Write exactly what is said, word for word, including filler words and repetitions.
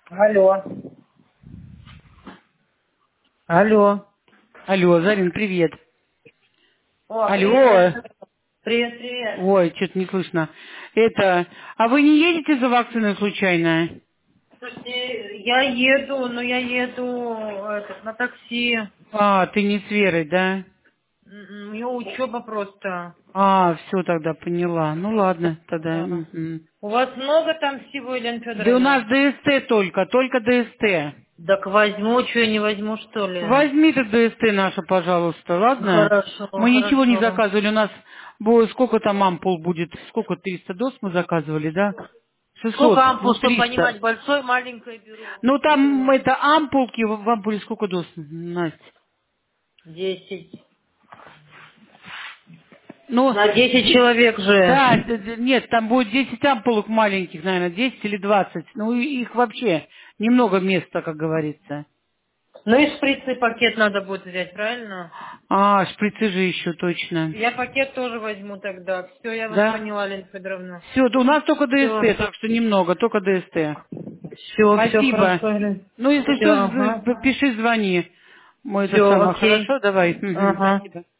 Алло. Алло. Алло, Зарин, привет. О, Алло. привет. Привет, привет. Ой, что-то не слышно. Это, а вы не едете за вакциной случайно? Слушайте, я еду, но я еду этот, на такси. А, ты не с Верой, да? М, У нее учеба просто. А, все тогда поняла. Ну ладно, тогда. Да. Мгм. У вас много там всего, Елена Да у нас Федоровна? ДСТ только, только ДСТ. Так возьму, что я не возьму, что ли? Возьми ты ДСТ наша, пожалуйста, ладно? Хорошо, Мы ничего не хорошо. заказывали, у нас было, сколько там ампул будет? Сколько, триста доз мы заказывали, да? Сколько шестьсот, ампул, ну чтобы триста. понимать, большой, маленькое беру? Ну там Беру это ампулки, в в ампуле сколько доз, Настя? десять. Ну, На десять де- человек да, же. д- д- нет, там будет десять ампулок маленьких, наверное, десять или двадцать. Ну, и их вообще немного места, как говорится. Ну и шприцный пакет надо будет взять, правильно? А, шприцы же еще точно. Я пакет тоже возьму тогда. Все, я вас Да? поняла, Лена Федоровна. Все, у нас только Все, ДСТ, так что немного, только ДСТ. все, все Спасибо. хорошо, Лен. Ну, если Все, что, з- ага. пиши, звони. Мой это Все, самое окей. хорошо, давай. Мгм, Ага. спасибо.